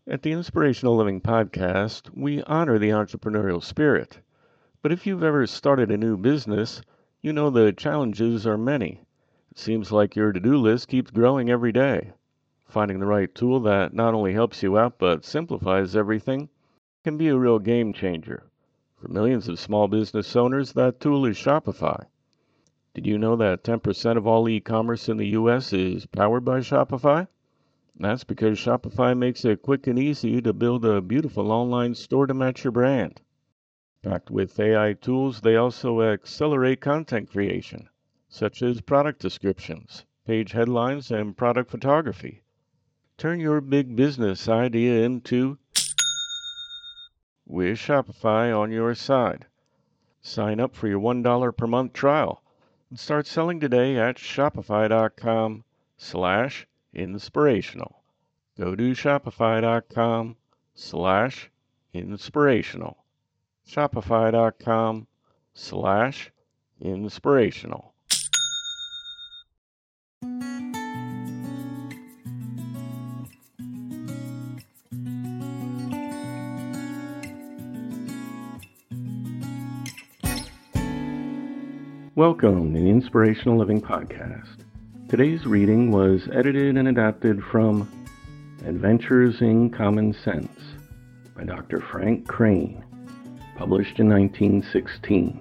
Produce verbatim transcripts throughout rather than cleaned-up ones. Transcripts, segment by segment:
At the Inspirational Living Podcast, we honor the entrepreneurial spirit. But if you've ever started a new business, you know the challenges are many. It seems like your to-do list keeps growing every day. Finding the right tool that not only helps you out but simplifies everything can be a real game changer. For millions of small business owners, that tool is Shopify. Did you know that ten percent of all e-commerce in the U S is powered by Shopify? That's because Shopify makes it quick and easy to build a beautiful online store to match your brand. Packed with A I tools, they also accelerate content creation, such as product descriptions, page headlines, and product photography. Turn your big business idea into with Shopify on your side. Sign up for your one dollar per month trial and start selling today at shopify.com slash inspirational. Go to shopify.com slash inspirational. Shopify.com slash inspirational. Welcome to the Inspirational Living Podcast. Today's reading was edited and adapted from Adventures in Common Sense by Doctor Frank Crane, published in nineteen sixteen.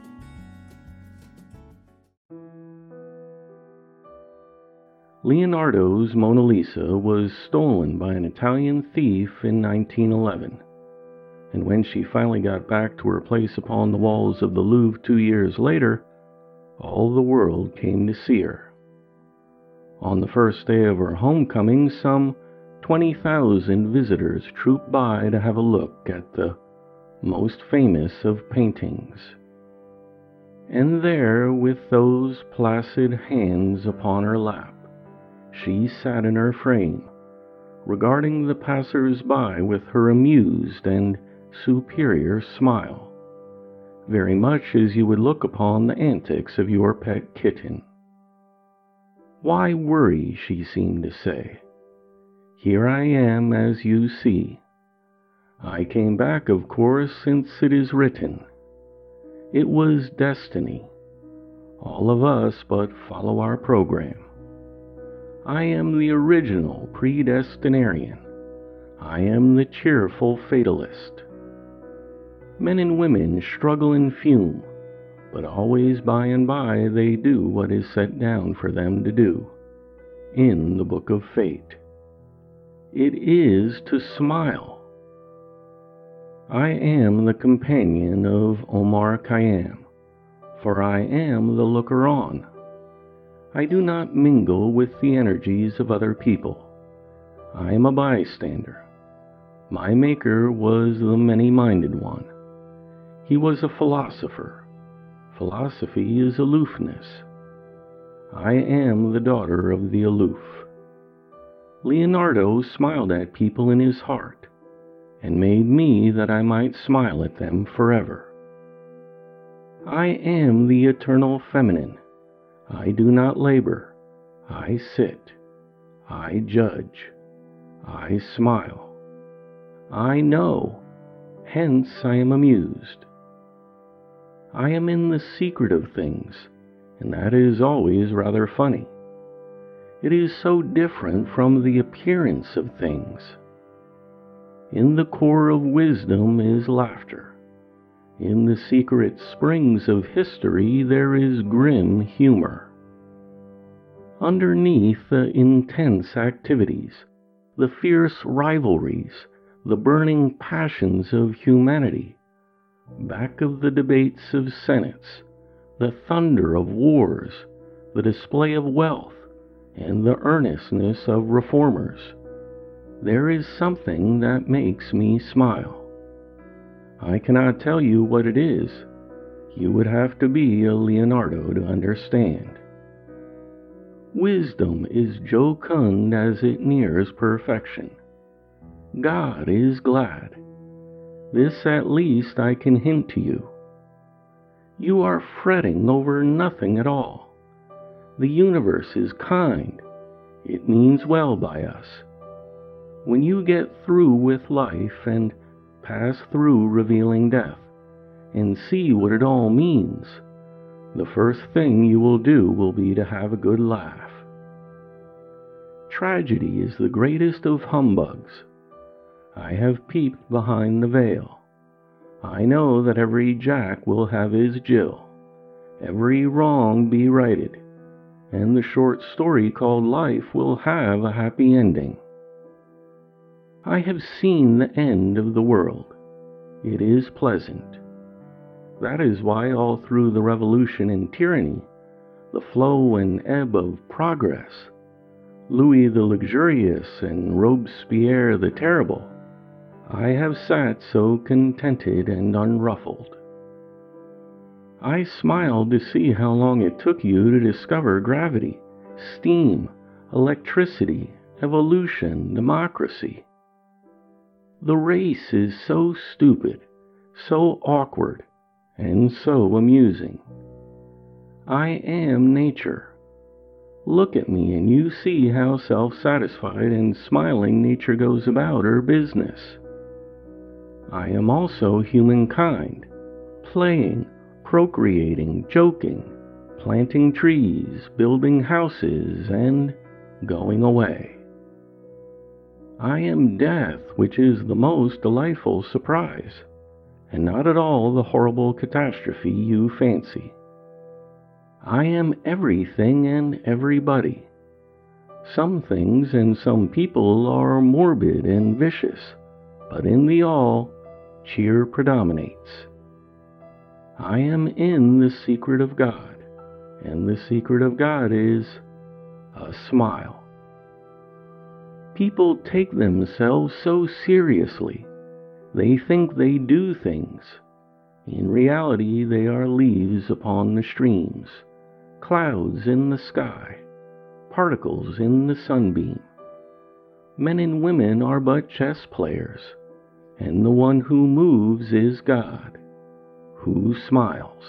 Leonardo's Mona Lisa was stolen by an Italian thief in nineteen eleven, and when she finally got back to her place upon the walls of the Louvre two years later, all the world came to see her. On the first day of her homecoming, some twenty thousand visitors trooped by to have a look at the most famous of paintings. And there, with those placid hands upon her lap, she sat in her frame, regarding the passers-by with her amused and superior smile, very much as you would look upon the antics of your pet kitten. "Why worry?" she seemed to say. "Here I am, as you see. I came back, of course, since it is written. It was destiny. All of us but follow our program. I am the original predestinarian. I am the cheerful fatalist. Men and women struggle and fume, but always by and by they do what is set down for them to do, in the book of fate. It is to smile. I am the companion of Omar Khayyam, for I am the looker-on. I do not mingle with the energies of other people. I am a bystander. My maker was the many-minded one. He was a philosopher. Philosophy is aloofness. I am the daughter of the aloof. Leonardo smiled at people in his heart, and made me that I might smile at them forever. I am the eternal feminine. I do not labor. I sit. I judge. I smile. I know. Hence I am amused. I am in the secret of things, and that is always rather funny. It is so different from the appearance of things. In the core of wisdom is laughter. In the secret springs of history there is grim humor. Underneath the intense activities, the fierce rivalries, the burning passions of humanity, back of the debates of senates, the thunder of wars, the display of wealth, and the earnestness of reformers, there is something that makes me smile. I cannot tell you what it is. You would have to be a Leonardo to understand. Wisdom is jocund as it nears perfection. God is glad. This at least I can hint to you. You are fretting over nothing at all. The universe is kind. It means well by us. when you get through with life and pass through revealing death and see what it all means, the first thing you will do will be to have a good laugh. Tragedy is the greatest of humbugs. I have peeped behind the veil. I know that every Jack will have his Jill, every wrong be righted, and the short story called life will have a happy ending. I have seen the end of the world. It is pleasant. That is why all through the revolution and tyranny, the flow and ebb of progress, Louis the Luxurious and Robespierre the Terrible, I have sat so contented and unruffled. I smiled to see how long it took you to discover gravity, steam, electricity, evolution, democracy. The race is so stupid, so awkward, and so amusing. I am nature. Look at me and you see how self-satisfied and smiling nature goes about her business. I am also humankind, playing, procreating, joking, planting trees, building houses, and going away. I am death, which is the most delightful surprise, and not at all the horrible catastrophe you fancy. I am everything and everybody. Some things and some people are morbid and vicious, but in the all, cheer predominates. I am in the secret of God, and the secret of God is a smile. People take themselves so seriously. They think they do things. In reality, they are leaves upon the streams, clouds in the sky, particles in the sunbeam. Men and women are but chess players, and the one who moves is God, who smiles.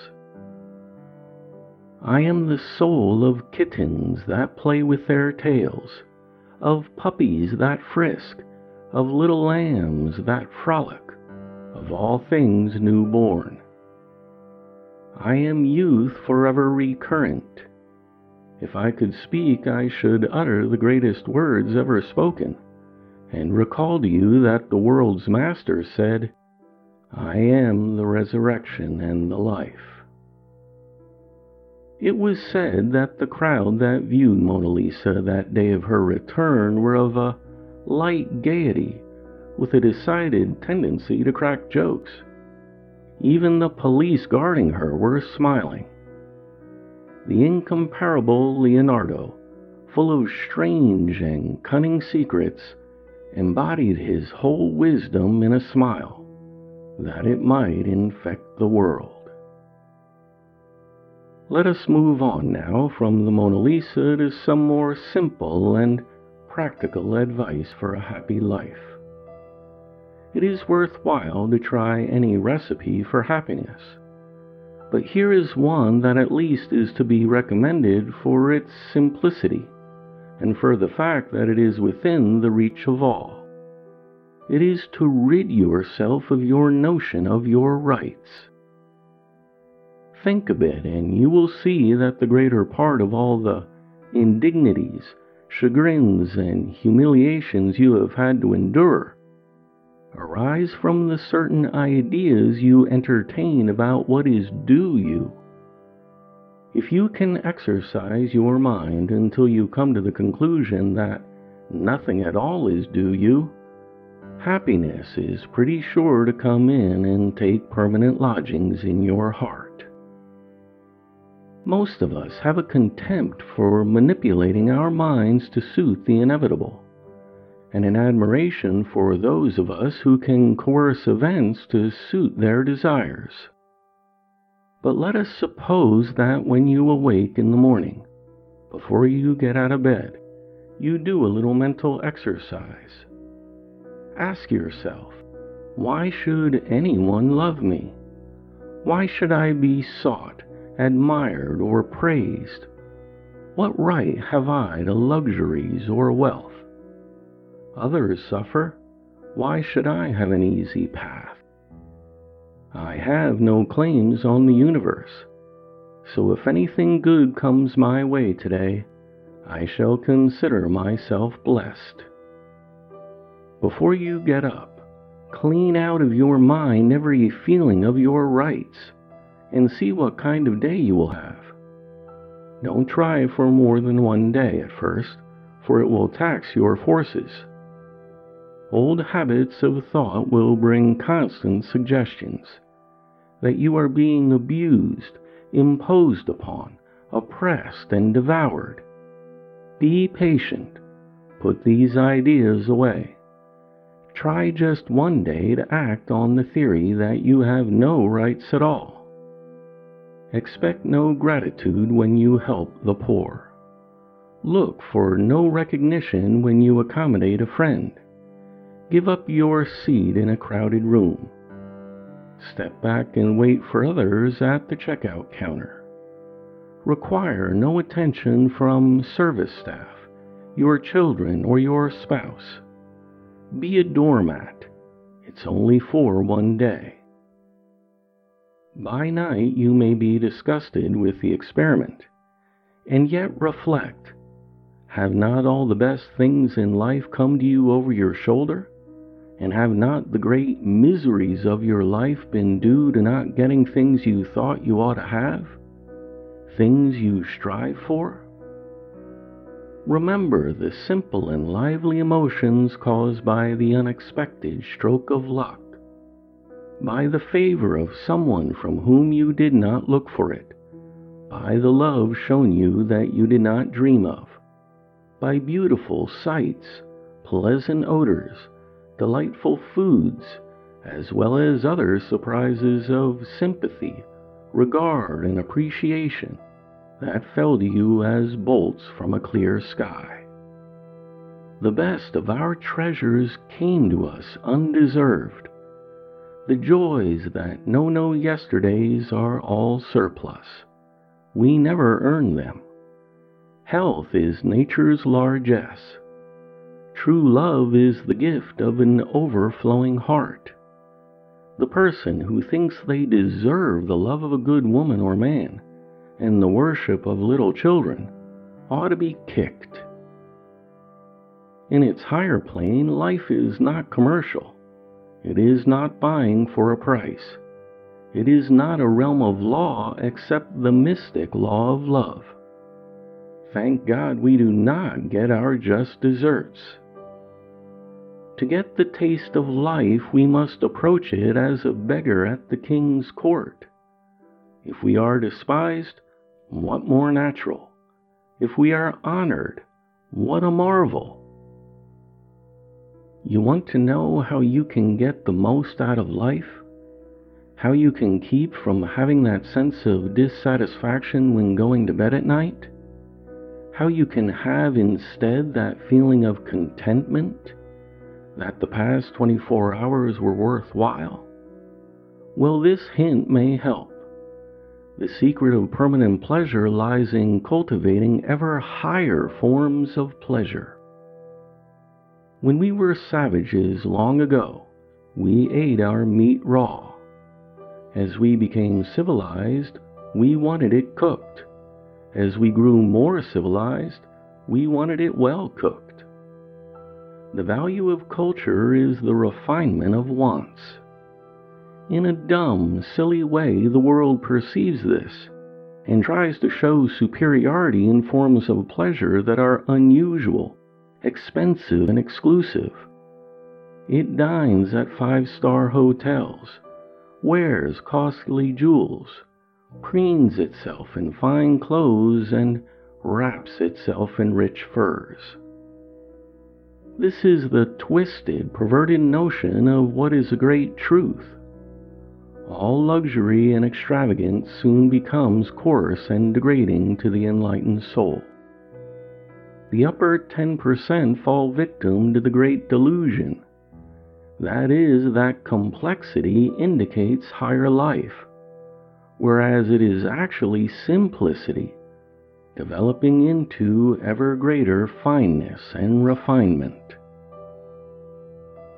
I am the soul of kittens that play with their tails, of puppies that frisk, of little lambs that frolic, of all things new-born. I am youth forever recurrent. If I could speak, I should utter the greatest words ever spoken, and recall to you that the world's master said, I am the resurrection and the life. It was said that the crowd that viewed Mona Lisa that day of her return were of a light gaiety, with a decided tendency to crack jokes. Even the police guarding her were smiling. The incomparable Leonardo, full of strange and cunning secrets, embodied his whole wisdom in a smile, that it might infect the world. Let us move on now from the Mona Lisa to some more simple and practical advice for a happy life. It is worthwhile to try any recipe for happiness, but here is one that at least is to be recommended for its simplicity, and for the fact that it is within the reach of all. It is to rid yourself of your notion of your rights. Think a bit, and you will see that the greater part of all the indignities, chagrins, and humiliations you have had to endure arise from the certain ideas you entertain about what is due you. If you can exercise your mind until you come to the conclusion that nothing at all is due you, happiness is pretty sure to come in and take permanent lodgings in your heart. Most of us have a contempt for manipulating our minds to suit the inevitable, and an admiration for those of us who can coerce events to suit their desires. But let us suppose that when you awake in the morning, before you get out of bed, you do a little mental exercise. Ask yourself, why should anyone love me? Why should I be sought, admired, or praised? What right have I to luxuries or wealth? Others suffer. Why should I have an easy path? I have no claims on the universe, so if anything good comes my way today, I shall consider myself blessed. Before you get up, clean out of your mind every feeling of your rights, and see what kind of day you will have. Don't try for more than one day at first, for it will tax your forces. Old habits of thought will bring constant suggestions that you are being abused, imposed upon, oppressed, and devoured. Be patient. Put these ideas away. Try just one day to act on the theory that you have no rights at all. Expect no gratitude when you help the poor. Look for no recognition when you accommodate a friend. Give up your seat in a crowded room. Step back and wait for others at the checkout counter. Require no attention from service staff, your children, or your spouse. Be a doormat. It's only for one day. By night you may be disgusted with the experiment, and yet reflect. Have not all the best things in life come to you over your shoulder? And have not the great miseries of your life been due to not getting things you thought you ought to have? Things you strive for? Remember the simple and lively emotions caused by the unexpected stroke of luck, by the favor of someone from whom you did not look for it, by the love shown you that you did not dream of, by beautiful sights, pleasant odors, delightful foods, as well as other surprises of sympathy, regard, and appreciation that fell to you as bolts from a clear sky. The best of our treasures came to us undeserved. The joys that know no yesterdays are all surplus. We never earned them. Health is nature's largesse. True love is the gift of an overflowing heart. The person who thinks they deserve the love of a good woman or man and the worship of little children ought to be kicked. In its higher plane, life is not commercial. It is not buying for a price. It is not a realm of law except the mystic law of love. Thank God we do not get our just deserts. To get the taste of life, we must approach it as a beggar at the king's court. If we are despised, what more natural? If we are honored, what a marvel! You want to know how you can get the most out of life? How you can keep from having that sense of dissatisfaction when going to bed at night? How you can have instead that feeling of contentment? That the past twenty-four hours were worthwhile? Well, this hint may help. The secret of permanent pleasure lies in cultivating ever higher forms of pleasure. When we were savages long ago, we ate our meat raw. As we became civilized, we wanted it cooked. As we grew more civilized, we wanted it well cooked. The value of culture is the refinement of wants. In a dumb, silly way, the world perceives this and tries to show superiority in forms of pleasure that are unusual, expensive, and exclusive. It dines at five-star hotels, wears costly jewels, preens itself in fine clothes, and wraps itself in rich furs. This is the twisted, perverted notion of what is a great truth. All luxury and extravagance soon becomes coarse and degrading to the enlightened soul. The upper ten percent fall victim to the great delusion. That is, that complexity indicates higher life, whereas it is actually simplicity, developing into ever greater fineness and refinement.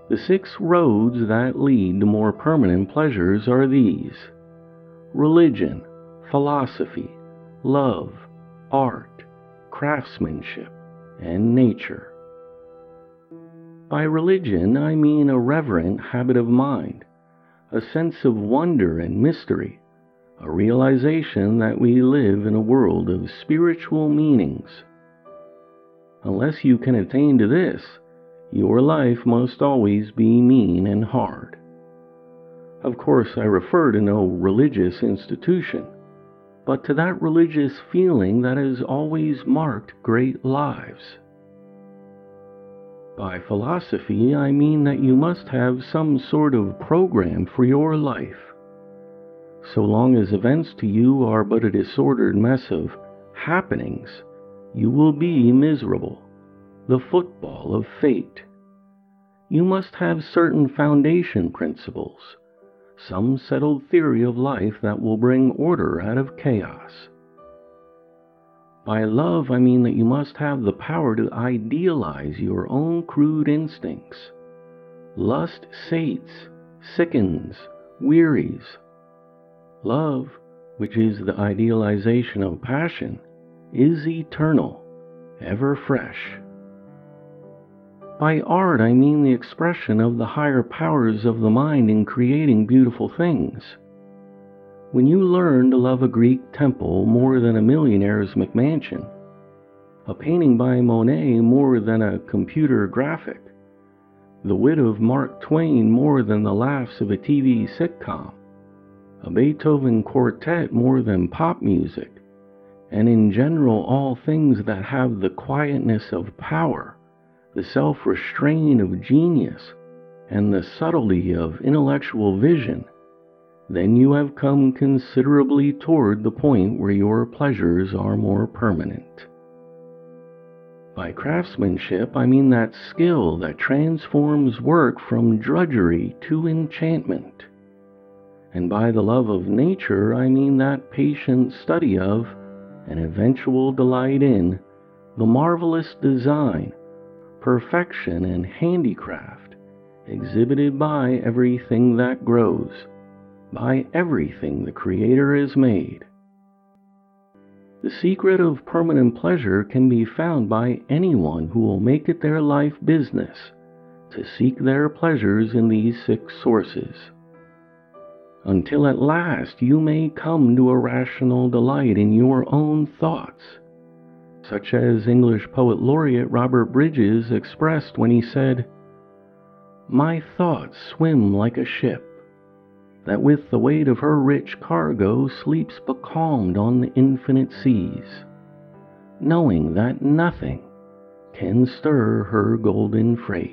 The six roads that lead to more permanent pleasures are these: religion, philosophy, love, art, craftsmanship, and nature. By religion, I mean a reverent habit of mind, a sense of wonder and mystery, a realization that we live in a world of spiritual meanings. Unless you can attain to this, your life must always be mean and hard. Of course, I refer to no religious institution, but to that religious feeling that has always marked great lives. By philosophy, I mean that you must have some sort of program for your life. So long as events to you are but a disordered mess of happenings, you will be miserable, the football of fate. You must have certain foundation principles, some settled theory of life that will bring order out of chaos. By love, I mean that you must have the power to idealize your own crude instincts. Lust sates, sickens, wearies. Love, which is the idealization of passion, is eternal, ever fresh. By art, I mean the expression of the higher powers of the mind in creating beautiful things. When you learn to love a Greek temple more than a millionaire's McMansion, a painting by Monet more than a computer graphic, the wit of Mark Twain more than the laughs of a T V sitcom, a Beethoven quartet more than pop music, and in general all things that have the quietness of power, the self-restraint of genius, and the subtlety of intellectual vision, then you have come considerably toward the point where your pleasures are more permanent. By craftsmanship, I mean that skill that transforms work from drudgery to enchantment. And by the love of nature, I mean that patient study of, and eventual delight in, the marvelous design, perfection, and handicraft exhibited by everything that grows, by everything the Creator has made. The secret of permanent pleasure can be found by anyone who will make it their life business to seek their pleasures in these six sources, until at last you may come to a rational delight in your own thoughts, such as English poet laureate Robert Bridges expressed when he said, "My thoughts swim like a ship, that with the weight of her rich cargo sleeps becalmed on the infinite seas, knowing that nothing can stir her golden freight."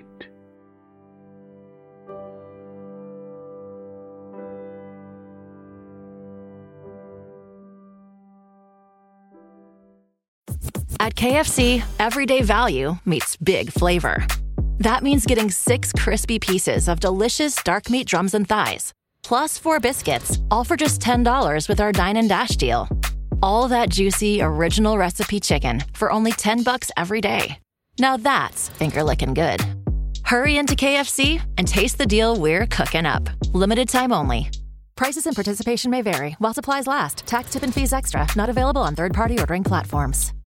At K F C, everyday value meets big flavor. That means getting six crispy pieces of delicious dark meat drums and thighs, plus four biscuits, all for just ten dollars with our Dine and Dash deal. All that juicy, original recipe chicken for only ten bucks every day. Now that's finger-licking good. Hurry into K F C and taste the deal we're cooking up. Limited time only. Prices and participation may vary while supplies last. Tax, tip, and fees extra. Not available on third-party ordering platforms.